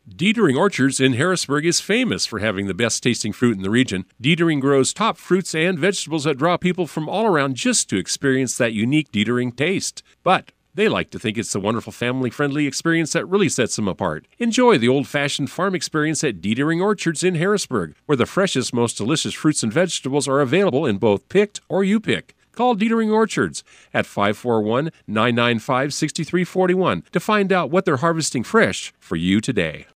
Dietering Orchards in Harrisburg is famous for having the best tasting fruit in the region. Dietering grows top fruits and vegetables that draw people from all around just to experience that unique Dietering taste. But they like to think it's the wonderful family-friendly experience that really sets them apart. Enjoy the old-fashioned farm experience at Dietering Orchards in Harrisburg, where the freshest, most delicious fruits and vegetables are available in both picked or you-pick. Call Dietering Orchards at 541-995-6341 to find out what they're harvesting fresh for you today.